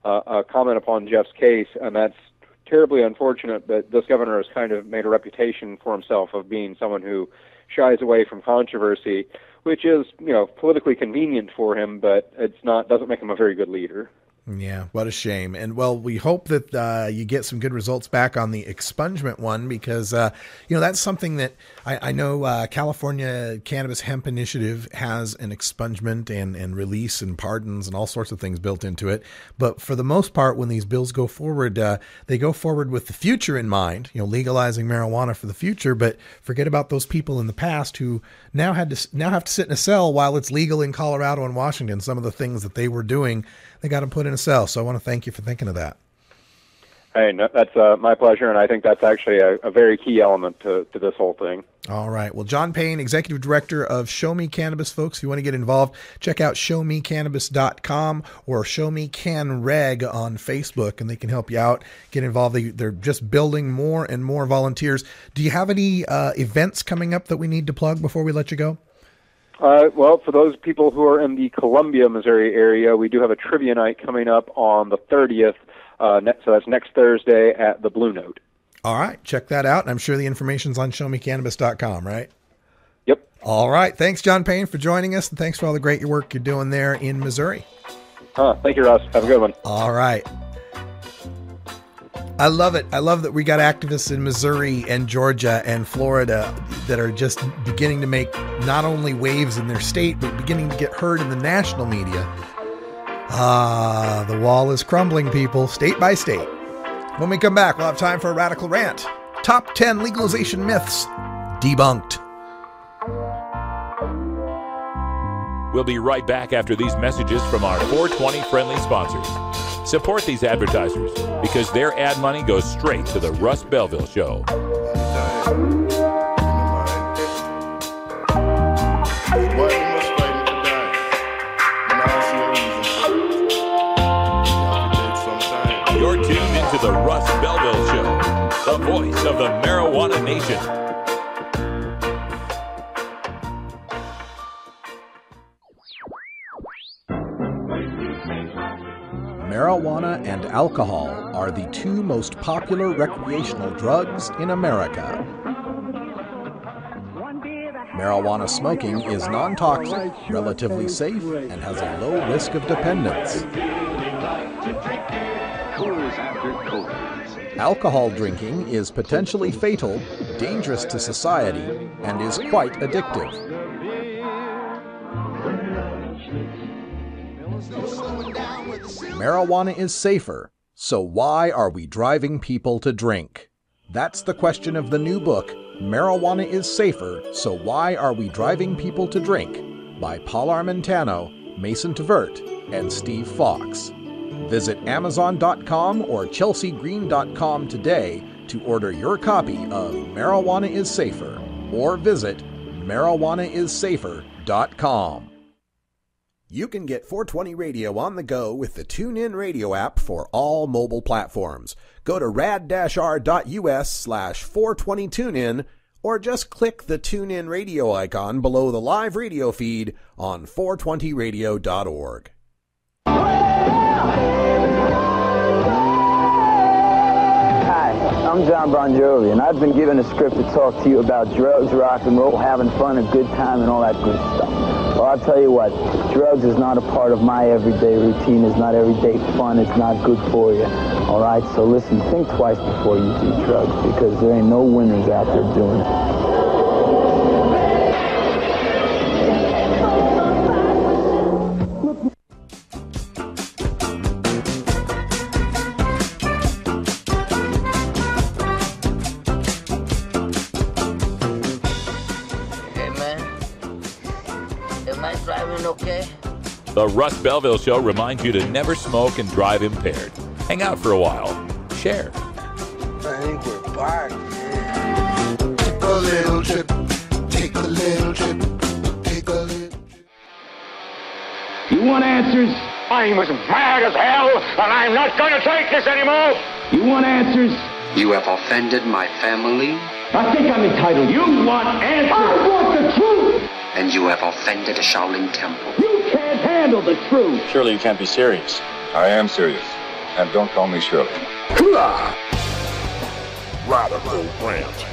Jeff's case, and that's terribly unfortunate. But this governor has kind of made a reputation for himself of being someone who shies away from controversy, which is, politically convenient for him, but doesn't make him a very good leader. Yeah, what a shame. And well, we hope that you get some good results back on the expungement one, because that's something that I know California Cannabis Hemp Initiative has an expungement and release and pardons and all sorts of things built into it. But for the most part, when these bills go forward, they go forward with the future in mind, legalizing marijuana for the future, but forget about those people in the past who now have to sit in a cell while it's legal in Colorado and Washington. Some of the things that they were doing, they got them put in a cell. So I want to thank you for thinking of that. Hey, no, that's my pleasure, and I think that's actually a very key element to this whole thing. All right. Well, John Payne, Executive Director of Show Me Cannabis, folks. If you want to get involved, check out showmecannabis.com or showmecanreg on Facebook, and they can help you out, get involved. They're just building more and more volunteers. Do you have any events coming up that we need to plug before we let you go? Well, for those people who are in the Columbia, Missouri area, we do have a trivia night coming up on the 30th. So that's next Thursday at the Blue Note. All right. Check that out. And I'm sure the information's on showmecannabis.com, right? Yep. All right. Thanks, John Payne, for joining us. And thanks for all the great work you're doing there in Missouri. Thank you, Russ. Have a good one. All right. I love it. I love that we got activists in Missouri and Georgia and Florida that are just beginning to make not only waves in their state, but beginning to get heard in the national media. The wall is crumbling, people, state by state. When we come back, we'll have time for a radical rant. Top 10 legalization myths debunked. We'll be right back after these messages from our 420 friendly sponsors. Support these advertisers because their ad money goes straight to the Russ Belville Show. You're tuned into the Russ Belville Show, the voice of the marijuana nation. Marijuana and alcohol are the two most popular recreational drugs in America. Marijuana smoking is non-toxic, relatively safe, and has a low risk of dependence. Alcohol drinking is potentially fatal, dangerous to society, and is quite addictive. Marijuana is safer, so why are we driving people to drink? That's the question of the new book, Marijuana is Safer, So Why Are We Driving People to Drink? By Paul Armentano, Mason Tvert, and Steve Fox. Visit Amazon.com or ChelseaGreen.com today to order your copy of Marijuana is Safer, or visit MarijuanaIsSafer.com. You can get 420 Radio on the go with the TuneIn Radio app for all mobile platforms. Go to rad-r.us/420tunein or just click the TuneIn Radio icon below the live radio feed on 420radio.org. Hi, I'm John Bon Jovi, and I've been given a script to talk to you about drugs, rock and roll, having fun, a good time, and all that good stuff. Well, I'll tell you what, drugs is not a part of my everyday routine. It's not everyday fun. It's not good for you. All right, so listen, think twice before you do drugs, because there ain't no winners out there doing it. Okay. The Russ Belville Show reminds you to never smoke and drive impaired. Hang out for a while. Share. I think we're parked. Take a little trip. Take a little trip. Take a little trip. You want answers? I'm as mad as hell, and I'm not going to take this anymore. You want answers? You have offended my family. I think I'm entitled. You want answers? I want the truth. And you have offended the Shaolin Temple. You can't handle the truth. Surely you can't be serious. I am serious. And don't call me Shirley. Radical Rant.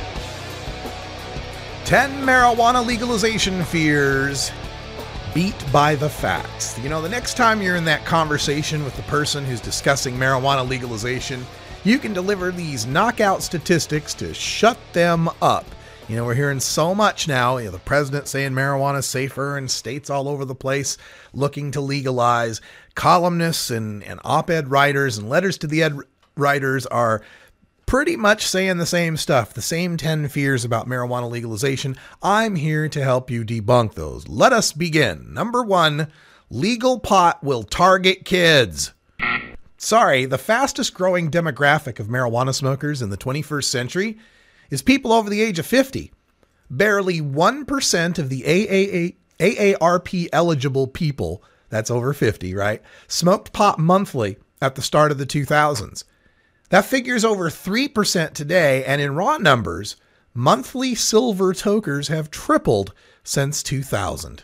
10 marijuana legalization fears beat by the facts. You know, the next time you're in that conversation with the person who's discussing marijuana legalization, you can deliver these knockout statistics to shut them up. You know, we're hearing so much now, the president saying marijuana is safer and states all over the place looking to legalize. Columnists and op-ed writers and letters to the ed writers are pretty much saying the same stuff, the same 10 fears about marijuana legalization. I'm here to help you debunk those. Let us begin. Number 1, legal pot will target kids. Sorry, the fastest growing demographic of marijuana smokers in the 21st century is people over the age of 50. Barely 1% of the AARP eligible people, that's over 50, right, smoked pot monthly at the start of the 2000s. That figure's over 3% today, and in raw numbers, monthly silver tokers have tripled since 2000.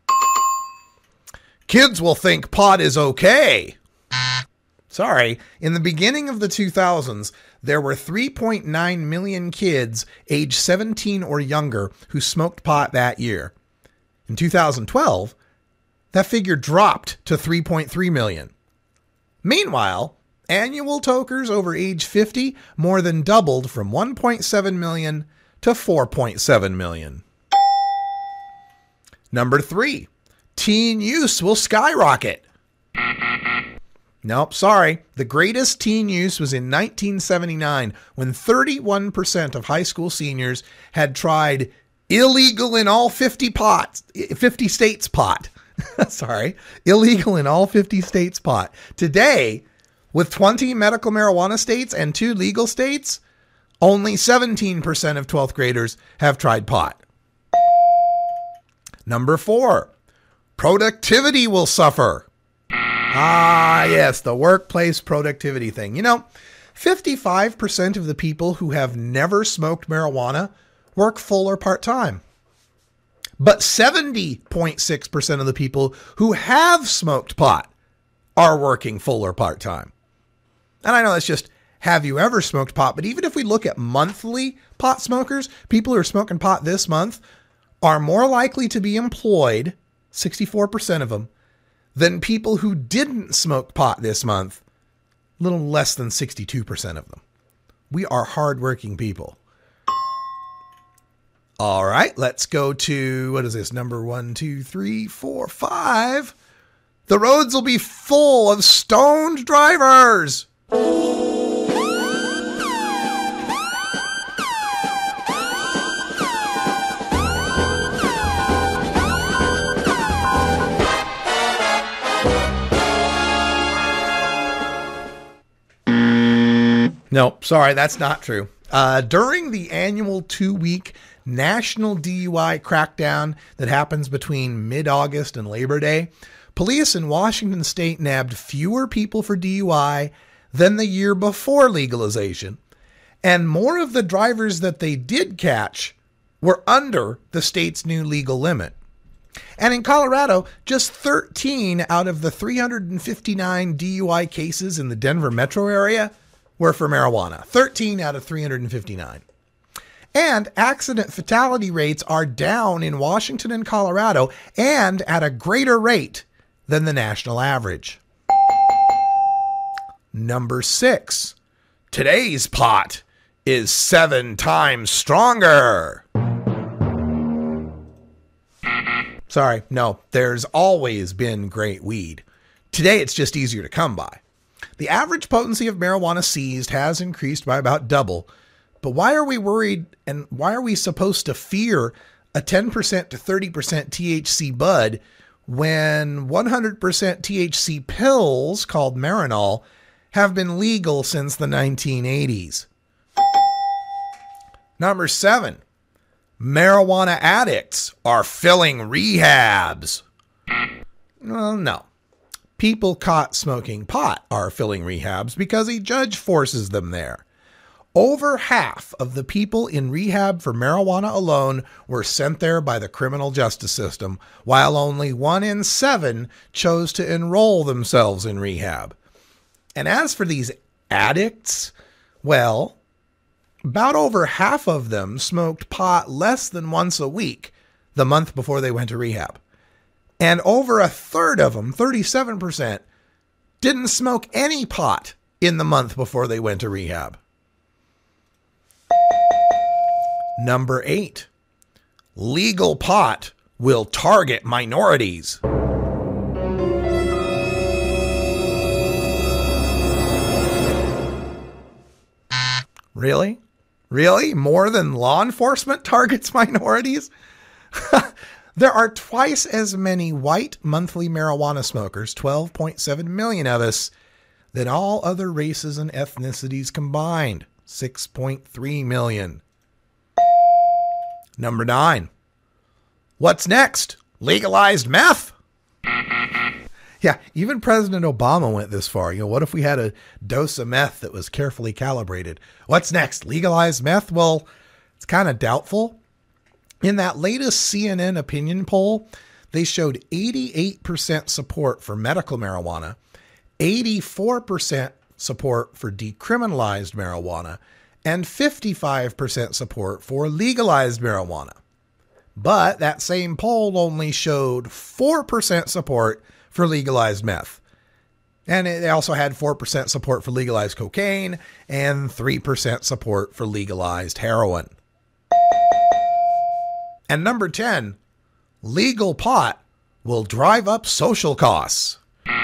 Kids will think pot is okay. Sorry, in the beginning of the 2000s, there were 3.9 million kids aged 17 or younger who smoked pot that year. In 2012, that figure dropped to 3.3 million. Meanwhile, annual tokers over age 50 more than doubled from 1.7 million to 4.7 million. Number 3, teen use will skyrocket. Nope, sorry. The greatest teen use was in 1979 when 31% of high school seniors had tried illegal in all 50 states pot. Sorry. Illegal in all 50 states pot. Today, with 20 medical marijuana states and 2 legal states, only 17% of 12th graders have tried pot. Number 4, productivity will suffer. Ah, yes, the workplace productivity thing. 55% of the people who have never smoked marijuana work full or part-time. But 70.6% of the people who have smoked pot are working full or part-time. And I know that's just, have you ever smoked pot? But even if we look at monthly pot smokers, people who are smoking pot this month are more likely to be employed, 64% of them, than people who didn't smoke pot this month, a little less than 62% of them. We are hardworking people. All right, let's go to, what is this, number 1, 2, 3, 4, 5. The roads will be full of stoned drivers. No, sorry, that's not true. During the annual 2-week national DUI crackdown that happens between mid-August and Labor Day, police in Washington state nabbed fewer people for DUI than the year before legalization. And more of the drivers that they did catch were under the state's new legal limit. And in Colorado, just 13 out of the 359 DUI cases in the Denver metro area were for marijuana. 13 out of 359. And accident fatality rates are down in Washington and Colorado and at a greater rate than the national average. Number 6. Today's pot is 7 times stronger. Sorry, no, there's always been great weed. Today it's just easier to come by. The average potency of marijuana seized has increased by about double, but why are we worried and why are we supposed to fear a 10% to 30% THC bud when 100% THC pills called Marinol have been legal since the 1980s? Number 7, marijuana addicts are filling rehabs. Well, no. People caught smoking pot are filling rehabs because a judge forces them there. Over half of the people in rehab for marijuana alone were sent there by the criminal justice system, while only 1 in 7 chose to enroll themselves in rehab. And as for these addicts, well, about over half of them smoked pot less than once a week the month before they went to rehab. And over a third of them, 37%, didn't smoke any pot in the month before they went to rehab. Number 8, legal pot will target minorities. Really? Really? More than law enforcement targets minorities? There are twice as many white monthly marijuana smokers, 12.7 million of us, than all other races and ethnicities combined, 6.3 million. Number 9. What's next? Legalized meth? Yeah, even President Obama went this far. What if we had a dose of meth that was carefully calibrated? What's next? Legalized meth? Well, it's kind of doubtful. In that latest CNN opinion poll, they showed 88% support for medical marijuana, 84% support for decriminalized marijuana, and 55% support for legalized marijuana. But that same poll only showed 4% support for legalized meth. And it also had 4% support for legalized cocaine and 3% support for legalized heroin. And number 10, legal pot will drive up social costs.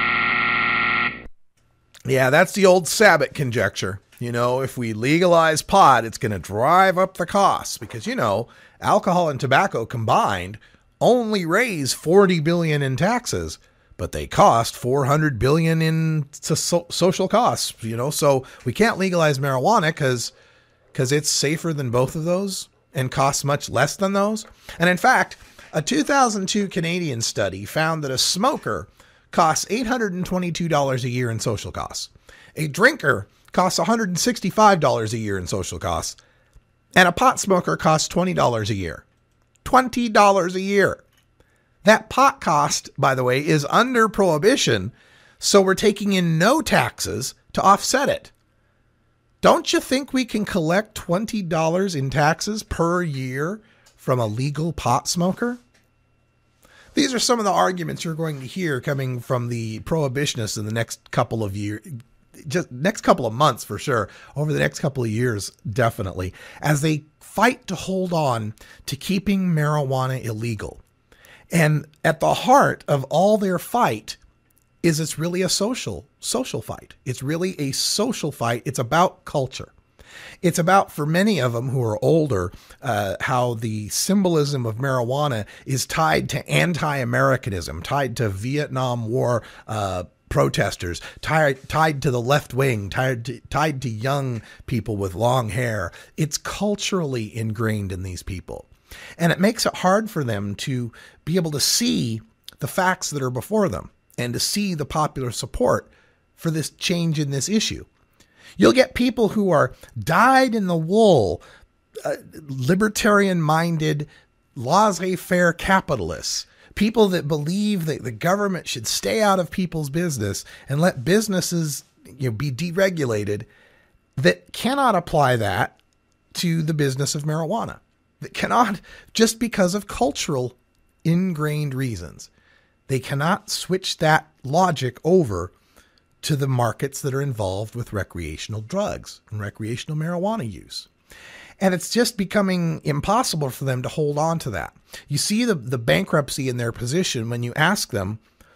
Yeah, that's the old Sabbat conjecture. If we legalize pot, it's going to drive up the costs because, alcohol and tobacco combined only raise $40 billion in taxes, but they cost $400 billion in social costs, so we can't legalize marijuana because it's safer than both of those and costs much less than those. And in fact, a 2002 Canadian study found that a smoker costs $822 a year in social costs. A drinker costs $165 a year in social costs. And a pot smoker costs $20 a year. $20 a year. That pot cost, by the way, is under prohibition, so we're taking in no taxes to offset it. Don't you think we can collect $20 in taxes per year from a legal pot smoker? These are some of the arguments you're going to hear coming from the prohibitionists in the next couple of years, just next couple of months for sure, over the next couple of years, definitely, as they fight to hold on to keeping marijuana illegal. And at the heart of all their fight is it's really a social fight. It's really a social fight. It's about culture. It's about, for many of them who are older, how the symbolism of marijuana is tied to anti-Americanism, tied to Vietnam War protesters, tied to the left wing, tied to young people with long hair. It's culturally ingrained in these people. And it makes it hard for them to be able to see the facts that are before them and to see the popular support for this change in this issue. You'll get people who are dyed-in-the-wool, libertarian-minded, laissez-faire capitalists, people that believe that the government should stay out of people's business and let businesses be deregulated, that cannot apply that to the business of marijuana. That cannot, just because of cultural ingrained reasons. They cannot switch that logic over to the markets that are involved with recreational drugs and recreational marijuana use. And it's just becoming impossible for them to hold on to that. You see the bankruptcy in their position when you ask them,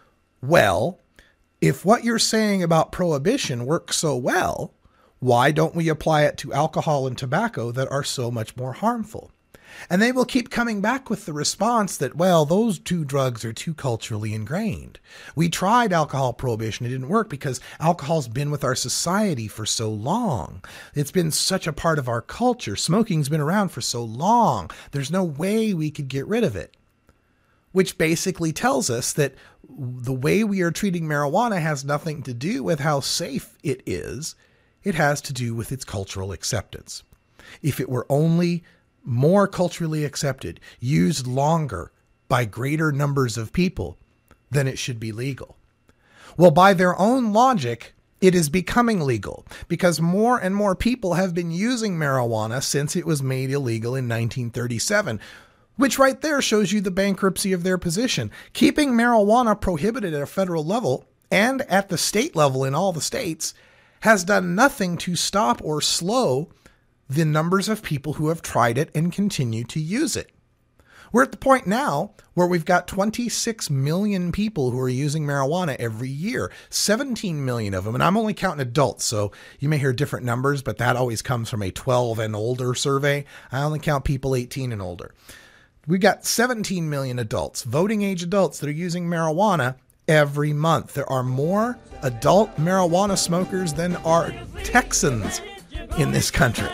well, if what you're saying about prohibition works so well, why don't we apply it to alcohol and tobacco that are so much more harmful? And they will keep coming back with the response that, well, those two drugs are too culturally ingrained. We tried alcohol prohibition. It didn't work because alcohol's been with our society for so long. It's been such a part of our culture. Smoking's been around for so long. There's no way we could get rid of it. Which basically tells us that the way we are treating marijuana has nothing to do with how safe it is. It has to do with its cultural acceptance. If it were only more culturally accepted, used longer by greater numbers of people, then it should be legal. Well, by their own logic, it is becoming legal because more and more people have been using marijuana since it was made illegal in 1937, which right there shows you the bankruptcy of their position. Keeping marijuana prohibited at a federal level and at the state level in all the states has done nothing to stop or slow the numbers of people who have tried it and continue to use it. We're at the point now where we've got 26 million people who are using marijuana every year, 17 million of them. And I'm only counting adults, so you may hear different numbers, but that always comes from a 12 and older survey. I only count people 18 and older. We've got 17 million adults, voting age adults, that are using marijuana every month. There are more adult marijuana smokers than are Texans in this country.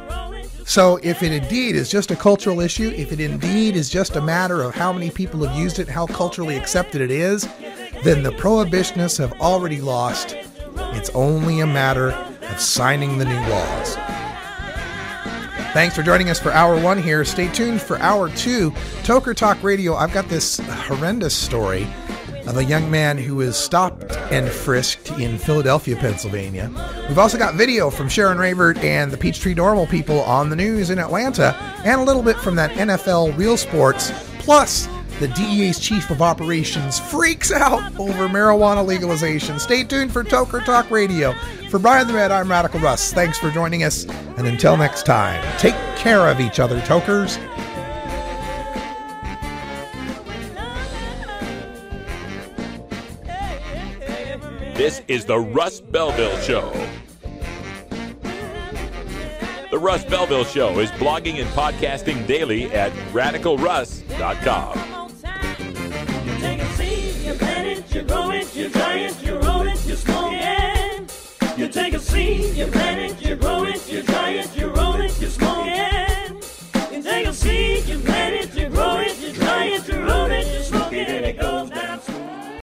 So if it indeed is just a cultural issue, if it indeed is just a matter of how many people have used it, how culturally accepted it is, then the prohibitionists have already lost. It's only a matter of signing the new laws. Thanks for joining us for Hour 1 here. Stay tuned for Hour 2. Toker Talk Radio, I've got this horrendous story of a young man who was stopped and frisked in Philadelphia, Pennsylvania. We've also got video from Sharon Ravert and the Peachtree Normal people on the news in Atlanta, and a little bit from that NFL Real Sports, plus the DEA's chief of operations freaks out over marijuana legalization. Stay tuned for Toker Talk Radio. For Brian the Red, I'm Radical Russ. Thanks for joining us, and until next time, take care of each other, Tokers. This is the Russ Belville Show. The Russ Belville Show is blogging and podcasting daily at RadicalRuss.com.